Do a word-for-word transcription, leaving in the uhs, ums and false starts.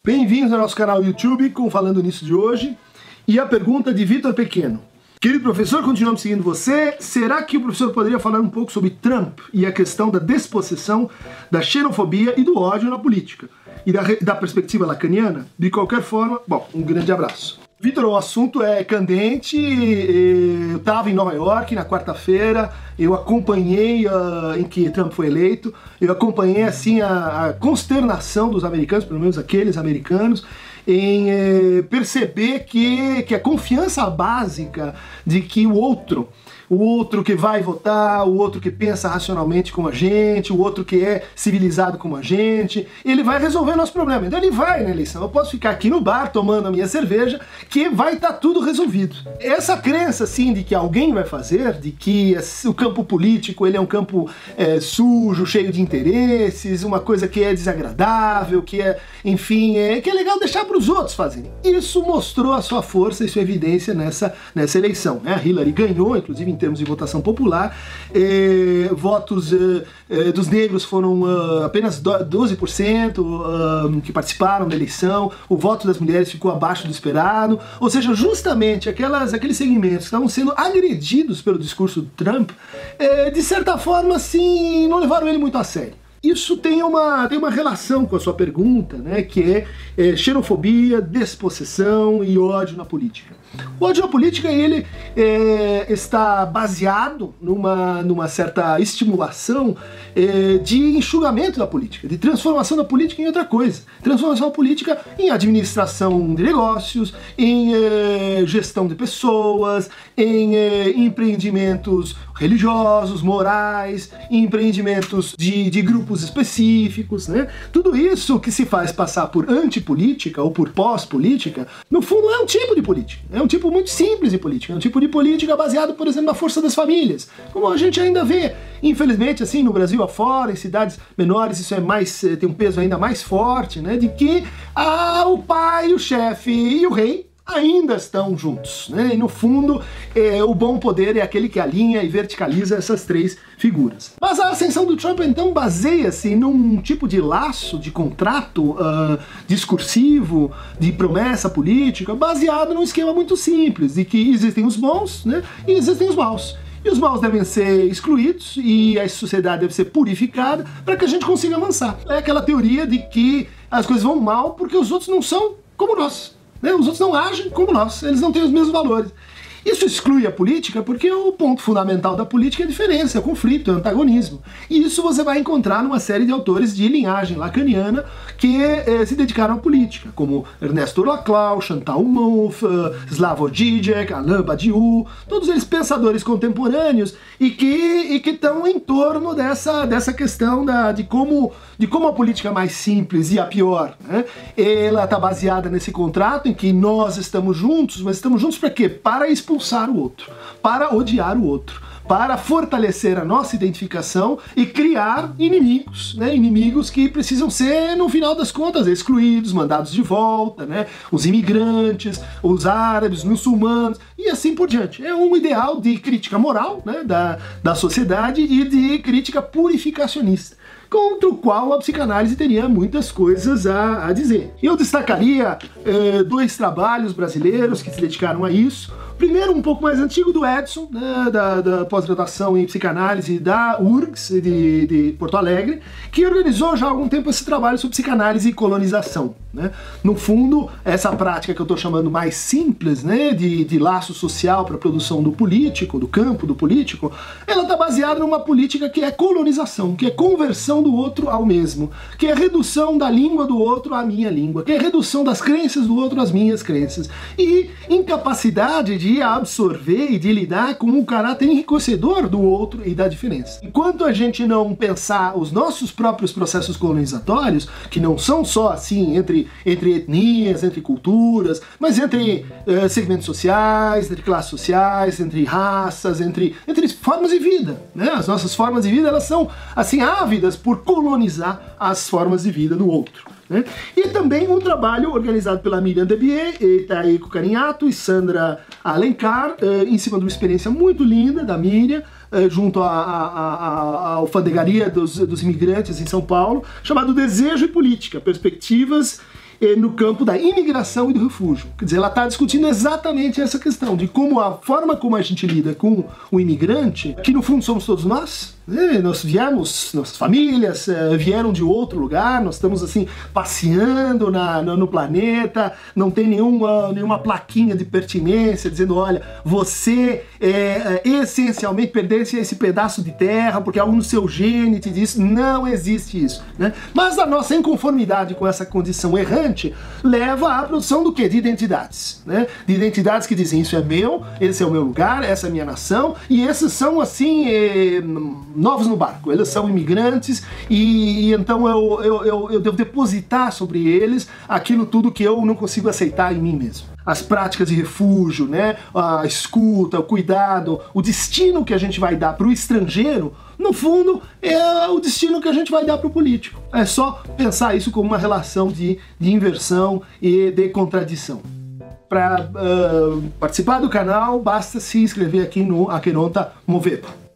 Bem-vindos ao nosso canal YouTube com Falando Nisso de hoje. E a pergunta de Vitor Pequeno. Querido professor, continuamos seguindo você. Será que o professor poderia falar um pouco sobre Trump e a questão da despossessão, da xenofobia e do ódio na política? E da, da perspectiva lacaniana? De qualquer forma, bom, um grande abraço. Vitor, o assunto é candente. Eu estava em Nova York na quarta-feira, eu acompanhei uh, em que Trump foi eleito, eu acompanhei assim a, a consternação dos americanos, pelo menos aqueles americanos, em eh, perceber que, que a confiança básica de que o outro, o outro que vai votar, o outro que pensa racionalmente como a gente, o outro que é civilizado como a gente, ele vai resolver nosso problema. Então ele vai na eleição. Eu posso ficar aqui no bar tomando a minha cerveja que vai estar tudo resolvido. Essa crença, assim, de que alguém vai fazer, de que o campo político ele é um campo é, sujo, cheio de interesses, uma coisa que é desagradável, que é, enfim, é, que é legal deixar para os outros fazerem. Isso mostrou a sua força e sua evidência nessa, nessa eleição, né? A Hillary ganhou, inclusive, em termos de votação popular, eh, votos eh, eh, dos negros foram uh, apenas doze por cento uh, que participaram da eleição, o voto das mulheres ficou abaixo do esperado, ou seja, justamente aquelas, aqueles segmentos que estavam sendo agredidos pelo discurso do Trump, eh, de certa forma, assim, não levaram ele muito a sério. Isso tem uma, tem uma relação com a sua pergunta, né, que é, é xenofobia, despossessão e ódio na política. O ódio na política, ele é, está baseado numa, numa certa estimulação é, de enxugamento da política, de transformação da política em outra coisa. Transformação da política em administração de negócios, em é, gestão de pessoas, em é, empreendimentos religiosos, morais, empreendimentos de, de grupos específicos, né? Tudo isso que se faz passar por antipolítica ou por pós-política, no fundo é um tipo de política. É um tipo muito simples de política. É um tipo de política baseado, por exemplo, na força das famílias. Como a gente ainda vê, infelizmente, assim, no Brasil afora, em cidades menores, isso é mais, tem um peso ainda mais forte, né? De que ah, o pai, o chefe e o rei ainda estão juntos, né? E no fundo, é, o bom poder é aquele que alinha e verticaliza essas três figuras. Mas a ascensão do Trump, então, baseia-se num tipo de laço, de contrato uh, discursivo, de promessa política, baseado num esquema muito simples, de que existem os bons, né, e existem os maus. E os maus devem ser excluídos e a sociedade deve ser purificada para que a gente consiga avançar. É aquela teoria de que as coisas vão mal porque os outros não são como nós. Os outros não agem como nós, eles não têm os mesmos valores. Isso exclui a política porque o ponto fundamental da política é a diferença, é o conflito, é o antagonismo. E isso você vai encontrar numa série de autores de linhagem lacaniana que eh, se dedicaram à política, como Ernesto Laclau, Chantal Mouffe, uh, Slavoj Žižek, Alain Badiou, todos eles pensadores contemporâneos e que e que estão em torno dessa, dessa questão da, de, como, de como a política mais simples e a pior, né, ela está baseada nesse contrato em que nós estamos juntos, mas estamos juntos para quê? Para expulsar o outro, para odiar o outro, para fortalecer a nossa identificação e criar inimigos, né? Inimigos que precisam ser, no final das contas, excluídos, mandados de volta, né? Os imigrantes, os árabes, os muçulmanos e assim por diante. É um ideal de crítica moral, né, da, da sociedade e de crítica purificacionista, contra o qual a psicanálise teria muitas coisas a, a dizer. Eu destacaria eh, dois trabalhos brasileiros que se dedicaram a isso. Primeiro, um pouco mais antigo, do Edson, né, da, da pós-graduação em psicanálise da U R G S de, de Porto Alegre, que organizou já há algum tempo esse trabalho sobre psicanálise e colonização, né? No fundo, essa prática que eu estou chamando mais simples, né, de, de laço social para a produção do político, do campo do político, ela está baseada numa política que é colonização, que é conversão do outro ao mesmo, que é redução da língua do outro à minha língua, que é redução das crenças do outro às minhas crenças, e incapacidade de de absorver e de lidar com o caráter enriquecedor do outro e da diferença. Enquanto a gente não pensar os nossos próprios processos colonizatórios, que não são só assim entre, entre etnias, entre culturas, mas entre uh, segmentos sociais, entre classes sociais, entre raças, entre, entre formas de vida, né? As nossas formas de vida, elas são assim ávidas por colonizar as formas de vida do outro, né? E também um trabalho organizado pela Miriam Debier, Taeko Carinhato e Sandra Alencar, eh, em cima de uma experiência muito linda da Miriam, eh, junto à, à, à, à alfandegaria dos, dos imigrantes em São Paulo, chamado Desejo e Política, Perspectivas no campo da imigração e do refúgio. Quer dizer, ela está discutindo exatamente essa questão de como a forma como a gente lida com o imigrante, que no fundo somos todos nós, né? Nós viemos, nossas famílias uh, vieram de outro lugar, nós estamos assim passeando na, no, no planeta, não tem nenhuma, nenhuma plaquinha de pertinência dizendo, olha, você é, é, essencialmente pertence a esse pedaço de terra porque algo no seu gene te diz, não existe isso, né? Mas a nossa inconformidade com essa condição errante leva à produção do quê? De identidades, né? De identidades que dizem, isso é meu, esse é o meu lugar, essa é a minha nação, e esses são, assim, eh, novos no barco, eles são imigrantes, e, e então eu, eu, eu, eu devo depositar sobre eles aquilo tudo que eu não consigo aceitar em mim mesmo. As práticas de refúgio, né? A escuta, o cuidado, o destino que a gente vai dar para o estrangeiro, no fundo, é o destino que a gente vai dar para o político. É só pensar isso como uma relação de, de inversão e de contradição. Para uh, participar do canal, basta se inscrever aqui no Aqueronta Moveba.